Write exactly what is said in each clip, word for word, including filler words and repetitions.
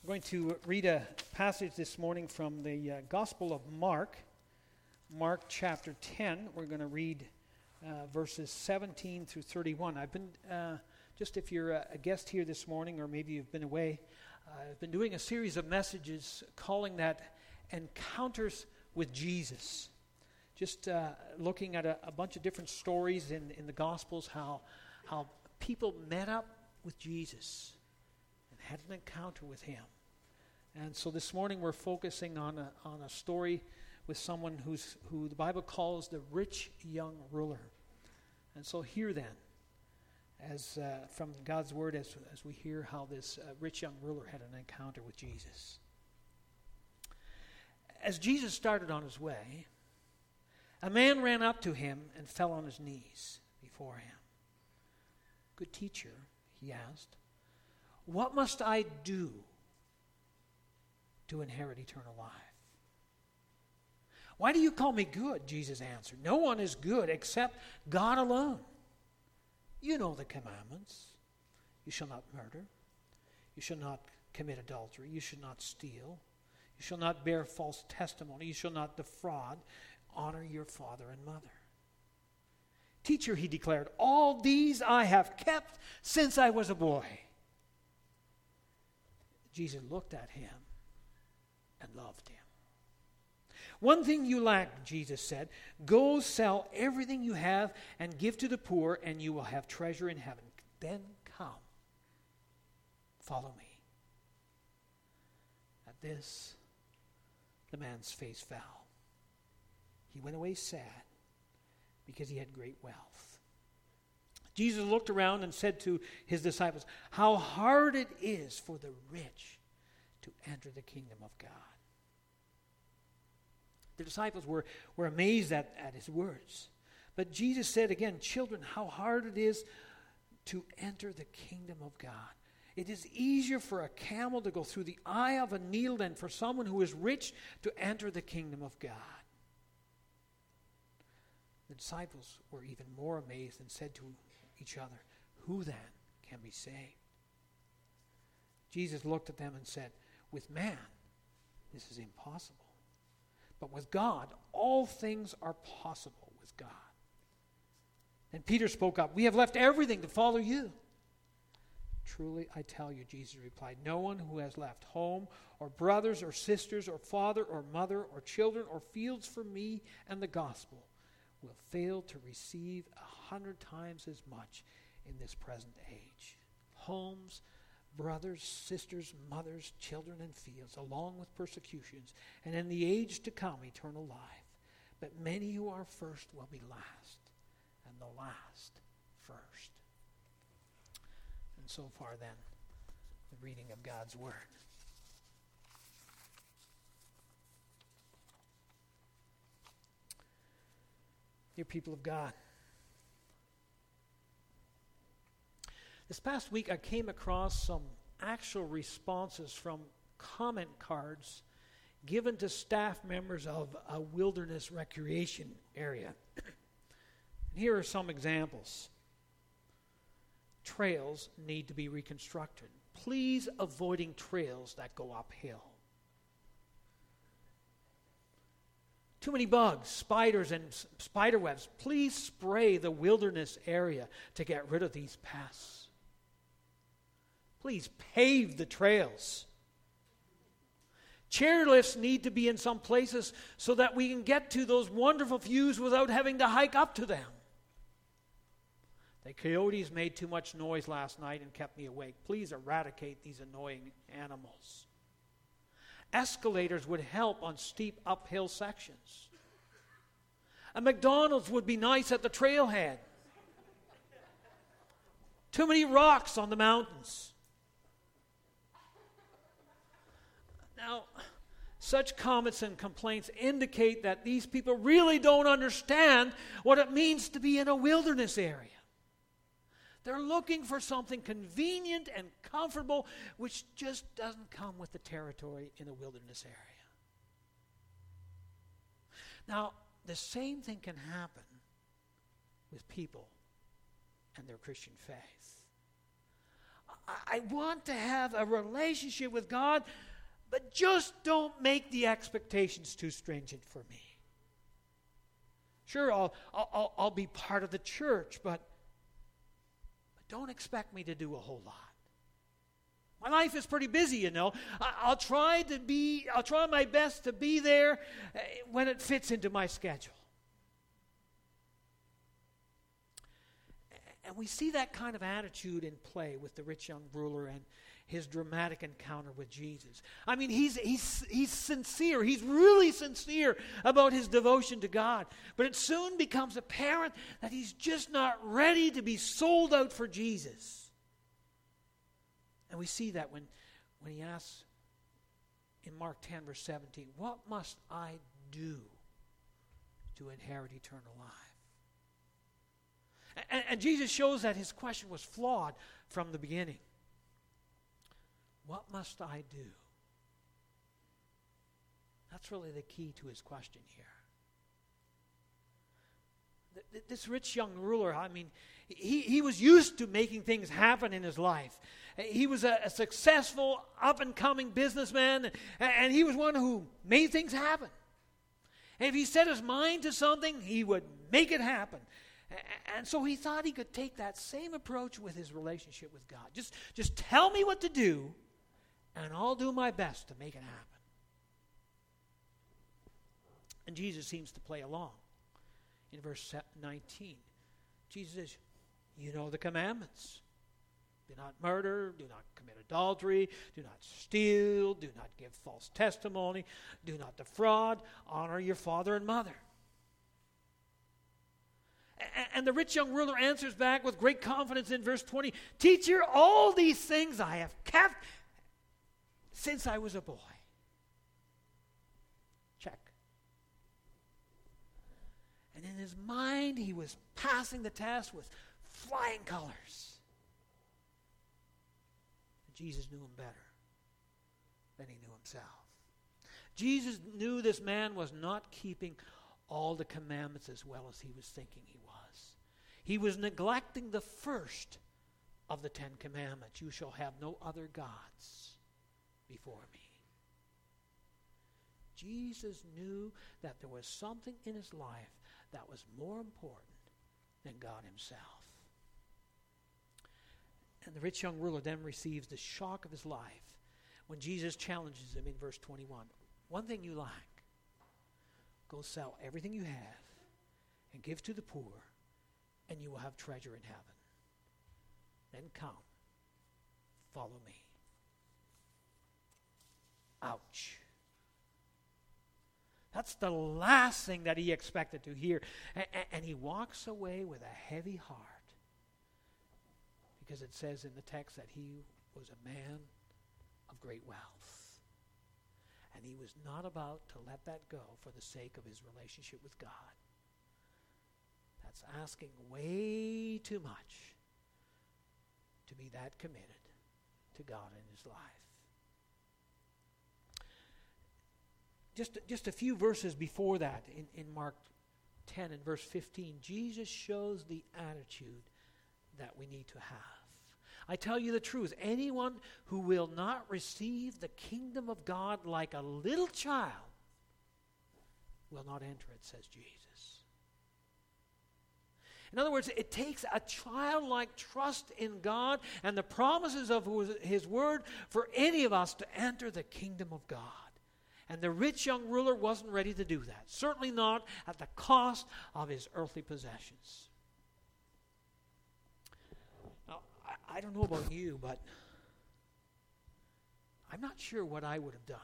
I'm going to read a passage this morning from the uh, Gospel of Mark, Mark chapter ten. We're going to read uh, verses seventeen through thirty-one. I've been, uh, just if you're a, a guest here this morning, or maybe you've been away, uh, I've been doing a series of messages calling that Encounters with Jesus. Just uh, looking at a, a bunch of different stories in, in the Gospels, how, how people met up with Jesus and had an encounter with him. And so this morning we're focusing on a, on a story with someone who's who the Bible calls the rich young ruler. And so here then, as uh, from God's word, as, as we hear how this uh, rich young ruler had an encounter with Jesus. As Jesus started on his way, a man ran up to him and fell on his knees before him. "Good teacher," he asked, "what must I do to inherit eternal life?" "Why do you call me good?" Jesus answered. "No one is good except God alone. You know the commandments. You shall not murder. You shall not commit adultery. You shall not steal. You shall not bear false testimony. You shall not defraud. Honor your father and mother." "Teacher," he declared, "all these I have kept since I was a boy." Jesus looked at him and loved him. "One thing you lack," Jesus said. "Go sell everything you have and give to the poor, and you will have treasure in heaven. Then come, follow me." At this, the man's face fell. He went away sad because he had great wealth. Jesus looked around and said to his disciples, "How hard it is for the rich to enter the kingdom of God." The disciples were, were amazed at, at his words. But Jesus said again, "Children, how hard it is to enter the kingdom of God. It is easier for a camel to go through the eye of a needle than for someone who is rich to enter the kingdom of God." The disciples were even more amazed and said to each other, "Who then can be saved?" Jesus looked at them and said, "With man, this is impossible. But with God, all things are possible with God." And Peter spoke up, "We have left everything to follow you." "Truly, I tell you," Jesus replied, "no one who has left home or brothers or sisters or father or mother or children or fields for me and the gospel will fail to receive a hundred times as much in this present age. Homes, brothers, sisters, mothers, children, and fields, along with persecutions, and in the age to come, eternal life. But many who are first will be last, and the last first." And so far then, the reading of God's word. Dear people of God, this past week I came across some actual responses from comment cards given to staff members of a wilderness recreation area. And here are some examples. "Trails need to be reconstructed. Please avoiding trails that go uphill. Too many bugs, spiders, and s- spider webs. Please spray the wilderness area to get rid of these pests. Please pave the trails. Chairlifts need to be in some places so that we can get to those wonderful views without having to hike up to them. The coyotes made too much noise last night and kept me awake. Please eradicate these annoying animals. Escalators would help on steep uphill sections. A McDonald's would be nice at the trailhead. Too many rocks on the mountains." Now, such comments and complaints indicate that these people really don't understand what it means to be in a wilderness area. They're looking for something convenient and comfortable, which just doesn't come with the territory in a wilderness area. Now, the same thing can happen with people and their Christian faith. I want to have a relationship with God, but just don't make the expectations too stringent for me. Sure, I'll, I'll, I'll be part of the church, but, but don't expect me to do a whole lot. My life is pretty busy, you know. I, I'll try to be, I'll try my best to be there when it fits into my schedule. And we see that kind of attitude in play with the rich young ruler and his dramatic encounter with Jesus. I mean, he's, he's, he's sincere. He's really sincere about his devotion to God. But it soon becomes apparent that he's just not ready to be sold out for Jesus. And we see that when, when he asks in Mark ten, verse seventeen, what must I do to inherit eternal life? And, and Jesus shows that his question was flawed from the beginning. What must I do? That's really the key to his question here. Th- this rich young ruler, I mean, he, he was used to making things happen in his life. He was a, a successful, up-and-coming businessman, and, and he was one who made things happen. And if he set his mind to something, he would make it happen. And so he thought he could take that same approach with his relationship with God. Just, just tell me what to do, and I'll do my best to make it happen. And Jesus seems to play along. In verse nineteen, Jesus says, you know the commandments. Do not murder, do not commit adultery, do not steal, do not give false testimony, do not defraud, honor your father and mother. And the rich young ruler answers back with great confidence in verse twenty, Teacher, all these things I have kept since I was a boy. Check. And in his mind, he was passing the test with flying colors. Jesus knew him better than he knew himself. Jesus knew this man was not keeping all the commandments as well as he was thinking he was. He was neglecting the first of the Ten Commandments. You shall have no other gods before me. Jesus knew that there was something in his life that was more important than God himself. And the rich young ruler then receives the shock of his life when Jesus challenges him in verse twenty-one. One thing you lack, go sell everything you have and give to the poor, and you will have treasure in heaven. Then come, follow me. Ouch. That's the last thing that he expected to hear. And, and he walks away with a heavy heart. Because it says in the text that he was a man of great wealth. And he was not about to let that go for the sake of his relationship with God. That's asking way too much to be that committed to God in his life. Just, just a few verses before that, in, in Mark ten and verse fifteen, Jesus shows the attitude that we need to have. I tell you the truth, anyone who will not receive the kingdom of God like a little child will not enter it, says Jesus. In other words, it takes a childlike trust in God and the promises of his word for any of us to enter the kingdom of God. And the rich young ruler wasn't ready to do that. Certainly not at the cost of his earthly possessions. Now, I, I don't know about you, but I'm not sure what I would have done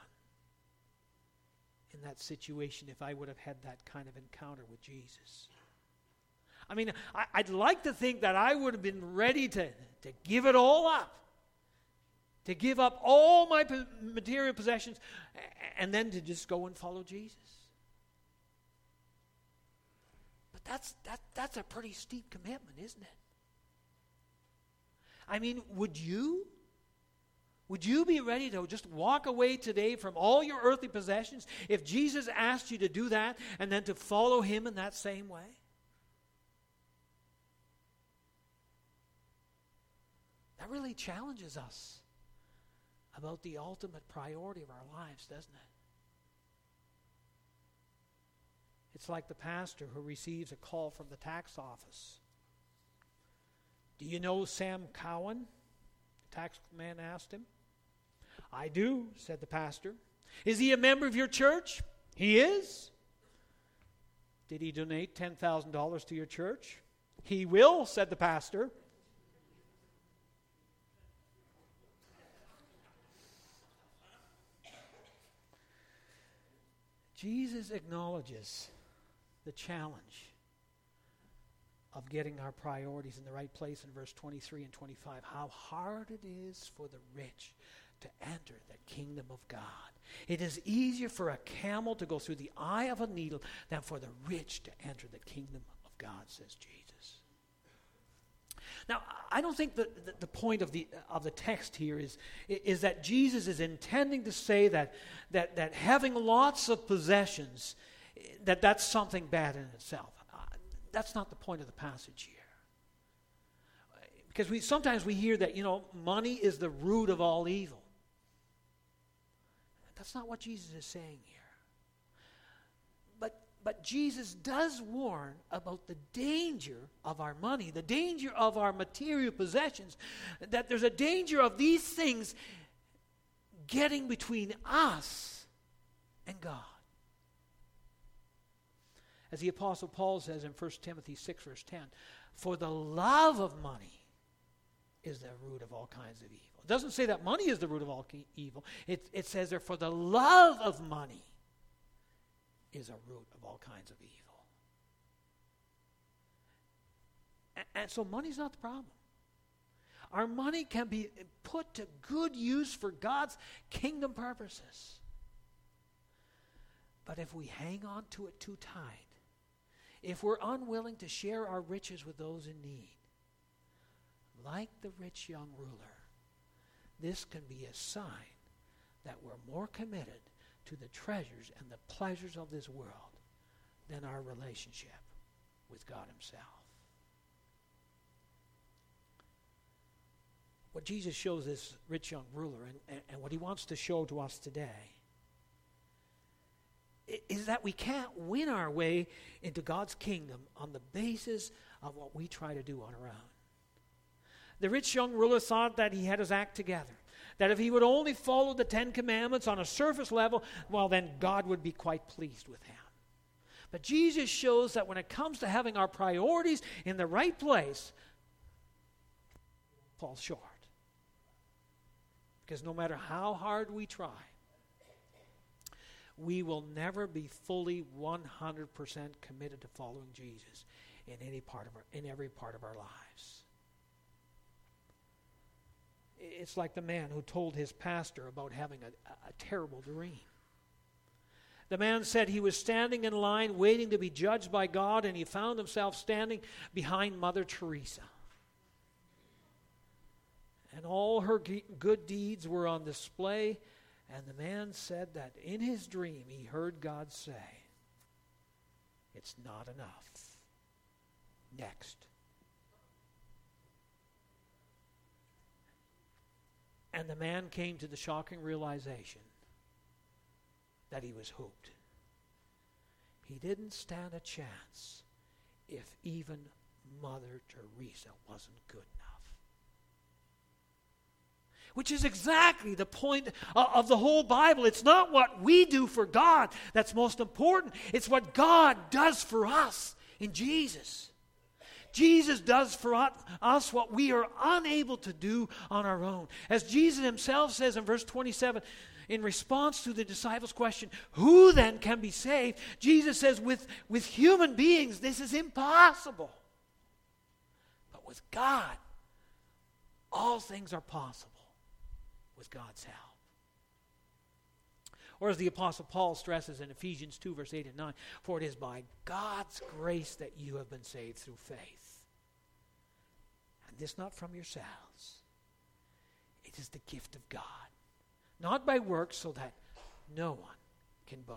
in that situation if I would have had that kind of encounter with Jesus. I mean, I, I'd like to think that I would have been ready to, to give it all up. To give up all my material possessions and then to just go and follow Jesus. But that's that that's a pretty steep commitment, isn't it? I mean, would you? Would you be ready to just walk away today from all your earthly possessions if Jesus asked you to do that and then to follow him in that same way? That really challenges us about the ultimate priority of our lives, doesn't it? It's like the pastor who receives a call from the tax office. Do you know Sam Cowan? The tax man asked him. I do, said the pastor. Is he a member of your church? He is. Did he donate ten thousand dollars to your church? He will, said the pastor. Jesus acknowledges the challenge of getting our priorities in the right place in verse twenty-three and twenty-five. How hard it is for the rich to enter the kingdom of God. It is easier for a camel to go through the eye of a needle than for the rich to enter the kingdom of God, says Jesus. Now, I don't think that the, the point of the of the text here is, is that Jesus is intending to say that, that, that having lots of possessions, that that's something bad in itself. Uh, that's not the point of the passage here. Because we sometimes we hear that, you know, money is the root of all evil. That's not what Jesus is saying here. But, but Jesus does warn about the danger of our money, the danger of our material possessions, that there's a danger of these things getting between us and God. As the Apostle Paul says in First Timothy six, verse ten, for the love of money is the root of all kinds of evil. It doesn't say that money is the root of all evil. It, it says there, for the love of money is a root of all kinds of evil. And, and so money's not the problem. Our money can be put to good use for God's kingdom purposes. But if we hang on to it too tight, if we're unwilling to share our riches with those in need, like the rich young ruler, this can be a sign that we're more committed to the treasures and the pleasures of this world than our relationship with God himself. What Jesus shows this rich young ruler, and, and, and what he wants to show to us today, is that we can't win our way into God's kingdom on the basis of what we try to do on our own. The rich young ruler thought that he had his act together, that if he would only follow the Ten Commandments on a surface level, well, then God would be quite pleased with him. But Jesus shows that when it comes to having our priorities in the right place, it falls short. Because no matter how hard we try, we will never be fully one hundred percent committed to following Jesus in any part of our, in every part of our lives. It's like the man who told his pastor about having a, a terrible dream. The man said he was standing in line waiting to be judged by God, and he found himself standing behind Mother Teresa. And all her g- good deeds were on display, and the man said that in his dream he heard God say, "It's not enough. Next." And the man came to the shocking realization that he was hooped. He didn't stand a chance if even Mother Teresa wasn't good enough. Which is exactly the point of the whole Bible. It's not what we do for God that's most important. It's what God does for us in Jesus. Jesus does for us what we are unable to do on our own. As Jesus himself says in verse twenty-seven, in response to the disciples' question, who then can be saved? Jesus says, with, with human beings, this is impossible. But with God, all things are possible with God's help. Or as the Apostle Paul stresses in Ephesians two, verse eight and nine, for it is by God's grace that you have been saved through faith. And this not from yourselves. It is the gift of God. Not by works, so that no one can boast.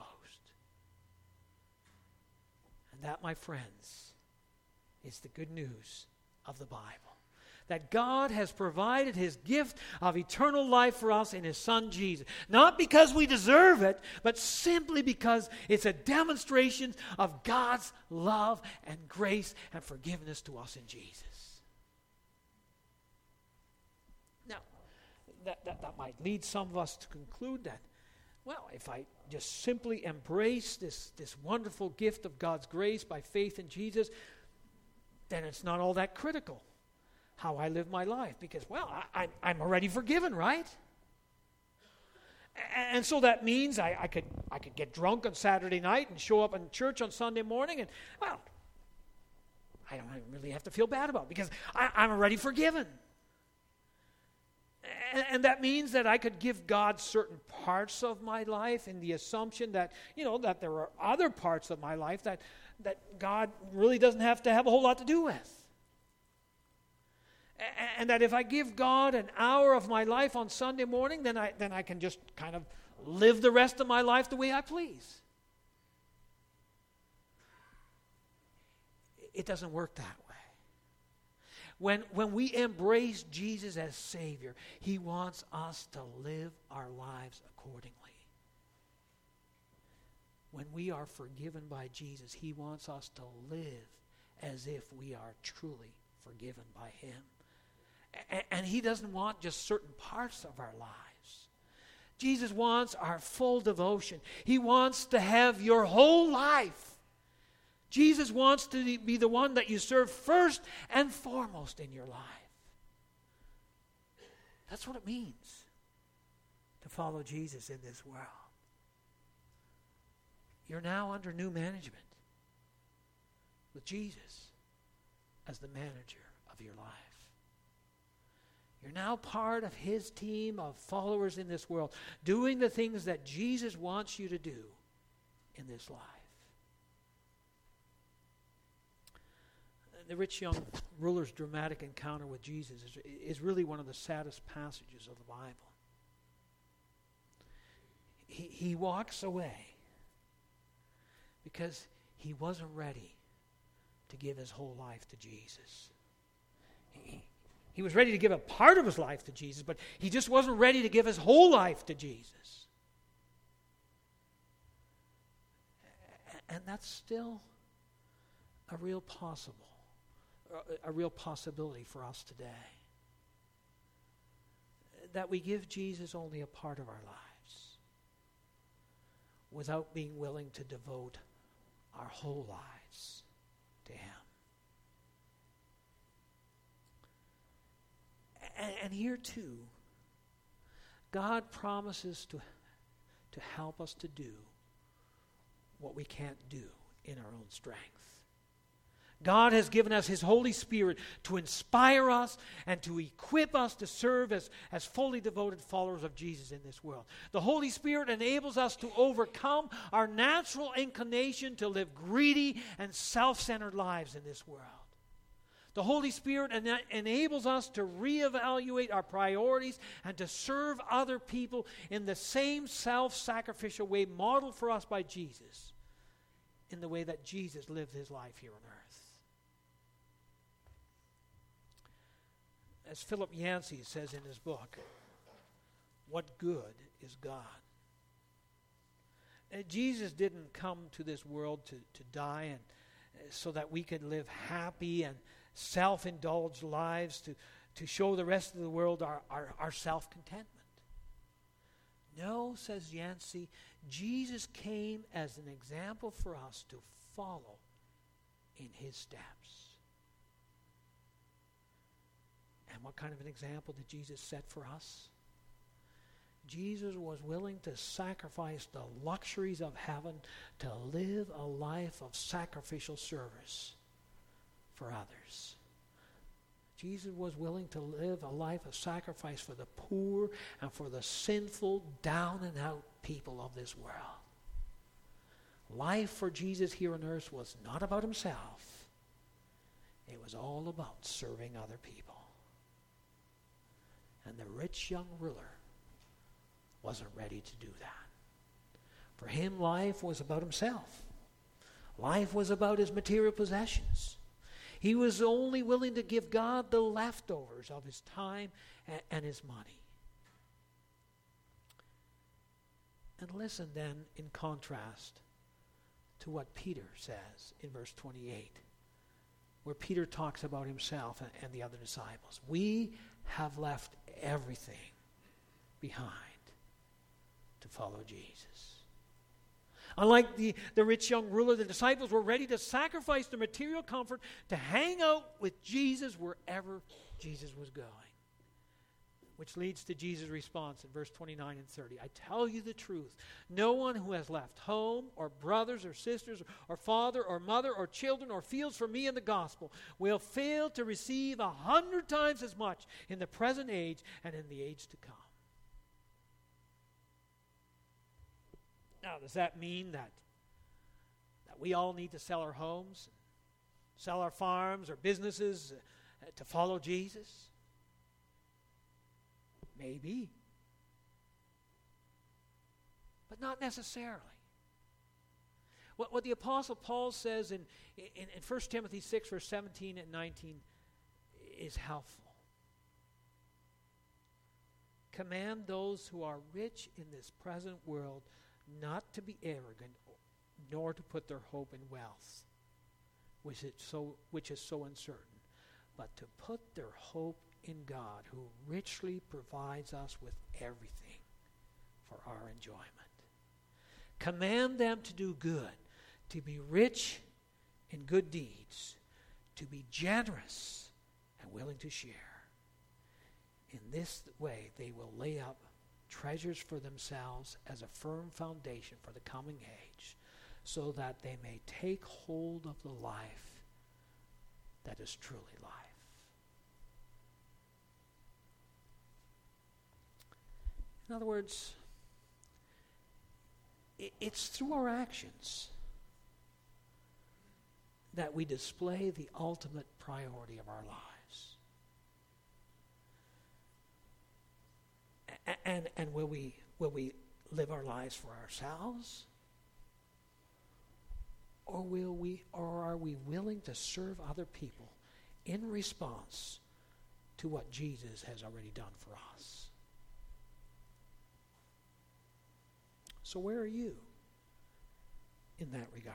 And that, my friends, is the good news of the Bible. that God has provided his gift of eternal life for us in his Son Jesus. Not because we deserve it, but simply because it's a demonstration of God's love and grace and forgiveness to us in Jesus. Now, that, that, that might lead some of us to conclude that, well, if I just simply embrace this, this wonderful gift of God's grace by faith in Jesus, then it's not all that critical how I live my life, because, well, I, I, I'm already forgiven, right? And, and so that means I, I could I could get drunk on Saturday night and show up in church on Sunday morning, and, well, I don't really have to feel bad about it because I, I'm already forgiven. And, and that means that I could give God certain parts of my life in the assumption that, you know, that there are other parts of my life that, that God really doesn't have to have a whole lot to do with. And that if I give God an hour of my life on Sunday morning, then I then I can just kind of live the rest of my life the way I please. It doesn't work that way. When, when we embrace Jesus as Savior, he wants us to live our lives accordingly. When we are forgiven by Jesus, he wants us to live as if we are truly forgiven by him. And he doesn't want just certain parts of our lives. Jesus wants our full devotion. He wants to have your whole life. Jesus wants to be the one that you serve first and foremost in your life. That's what it means to follow Jesus in this world. You're now under new management with Jesus as the manager of your life. You're now part of his team of followers in this world, doing the things that Jesus wants you to do in this life. The rich young ruler's dramatic encounter with Jesus is, is really one of the saddest passages of the Bible. He, he walks away because he wasn't ready to give his whole life to Jesus. He, He was ready to give a part of his life to Jesus, but he just wasn't ready to give his whole life to Jesus. And that's still a real possible, a real possibility for us today. That we give Jesus only a part of our lives without being willing to devote our whole lives to him. And, and here too, God promises to, to help us to do what we can't do in our own strength. God has given us his Holy Spirit to inspire us and to equip us to serve as, as fully devoted followers of Jesus in this world. The Holy Spirit enables us to overcome our natural inclination to live greedy and self-centered lives in this world. The Holy Spirit ena- enables us to reevaluate our priorities and to serve other people in the same self-sacrificial way modeled for us by Jesus, in the way that Jesus lived his life here on earth. As Philip Yancey says in his book, "What good is God?" Uh, Jesus didn't come to this world to, to die and uh, so that we could live happy and self-indulged lives to, to show the rest of the world our, our, our self-contentment. No, says Yancey, Jesus came as an example for us to follow in his steps. And what kind of an example did Jesus set for us? Jesus was willing to sacrifice the luxuries of heaven to live a life of sacrificial service for others. Jesus was willing to live a life of sacrifice for the poor and for the sinful, down and out people of this world. Life for Jesus here on earth was not about himself. It was all about serving other people. And the rich young ruler wasn't ready to do that. For him, life was about himself. Life was about his material possessions. He was only willing to give God the leftovers of his time and, and his money. And listen then in contrast to what Peter says in verse twenty-eight, where Peter talks about himself and, and the other disciples. We have left everything behind to follow Jesus. Unlike the, the rich young ruler, the disciples were ready to sacrifice their material comfort to hang out with Jesus wherever Jesus was going. Which leads to Jesus' response in verse twenty-nine and thirty. I tell you the truth, no one who has left home or brothers or sisters or father or mother or children or fields for me in the gospel will fail to receive a hundred times as much in the present age and in the age to come. Now, does that mean that, that we all need to sell our homes, sell our farms or businesses uh, to follow Jesus? Maybe. But not necessarily. What, what the Apostle Paul says in, in, in First Timothy six, verse seventeen and nineteen is helpful. Command those who are rich in this present world not to be arrogant, nor to put their hope in wealth, which is so, which is so uncertain, but to put their hope in God, who richly provides us with everything for our enjoyment. Command them to do good, to be rich in good deeds, to be generous and willing to share. In this way, they will lay up treasures for themselves as a firm foundation for the coming age, so that they may take hold of the life that is truly life. In other words, it's through our actions that we display the ultimate priority of our lives. A- and and will we will we live our lives for ourselves? Or will we or are we willing to serve other people in response to what Jesus has already done for us? So where are you in that regard?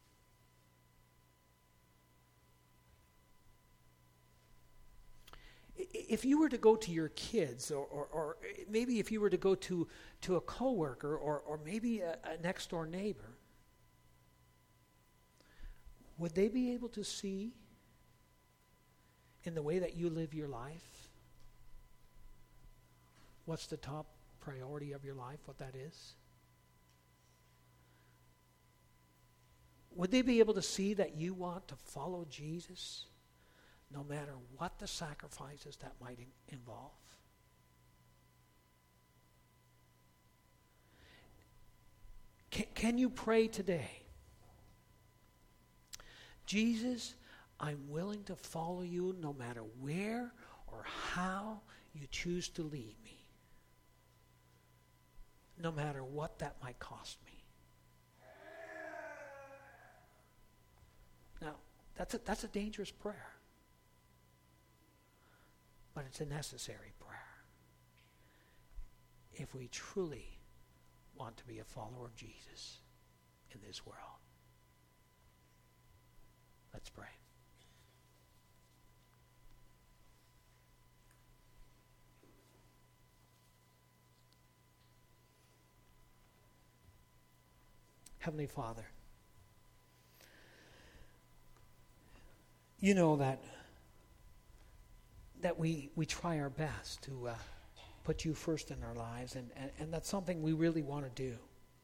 If you were to go to your kids, or, or, or maybe if you were to go to, to a coworker, or, or maybe a, a next door neighbor, would they be able to see in the way that you live your life what's the top priority of your life, what that is? Would they be able to see that you want to follow Jesus no matter what the sacrifices that might in- involve? Can, can you pray today? Jesus, I'm willing to follow you no matter where or how you choose to lead me, no matter what that might cost me. Now, that's a, that's a dangerous prayer, but it's a necessary prayer if we truly want to be a follower of Jesus in this world. Let's pray. Heavenly Father, you know that that we we try our best to uh, put you first in our lives, and, and, and that's something we really want to do.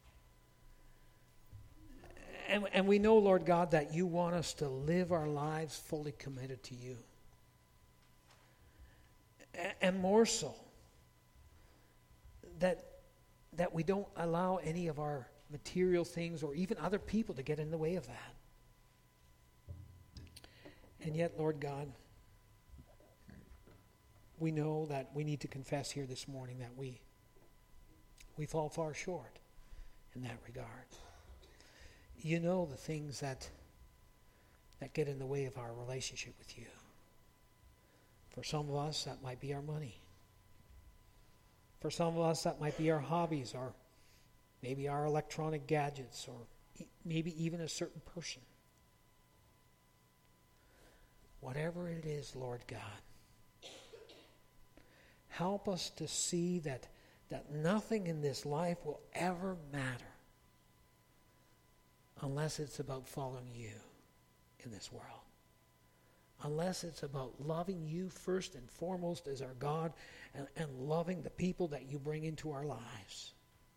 And, and we know, Lord God, that you want us to live our lives fully committed to you. And, and more so, that that we don't allow any of our material things or even other people to get in the way of that. And yet, Lord God, we know that we need to confess here this morning that we we fall far short in that regard. You know the things that that get in the way of our relationship with you. For some of us, that might be our money. For some of us, that might be our hobbies, or maybe our electronic gadgets, or e- maybe even a certain person. Whatever it is, Lord God, help us to see that, that nothing in this life will ever matter unless it's about following you in this world. Unless it's about loving you first and foremost as our God, and, and loving the people that you bring into our lives.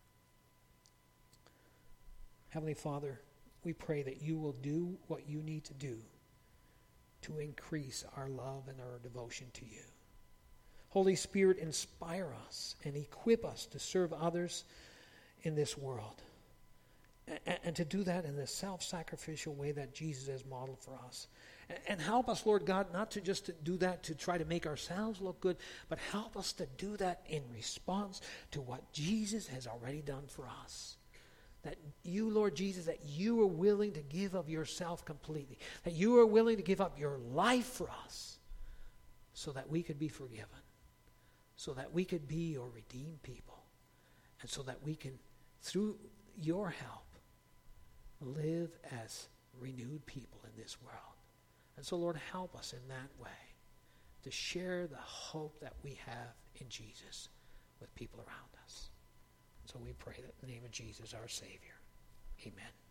Heavenly Father, we pray that you will do what you need to do to increase our love and our devotion to you. Holy Spirit, inspire us and equip us to serve others in this world. And, and to do that in the self-sacrificial way that Jesus has modeled for us. And help us, Lord God, not to just to do that to try to make ourselves look good, but help us to do that in response to what Jesus has already done for us. That you, Lord Jesus, that you are willing to give of yourself completely. That you are willing to give up your life for us so that we could be forgiven. So that we could be your redeemed people. And so that we can, through your help, live as renewed people in this world. And so, Lord, help us in that way to share the hope that we have in Jesus with people around us. So we pray that in the name of Jesus, our Savior. Amen.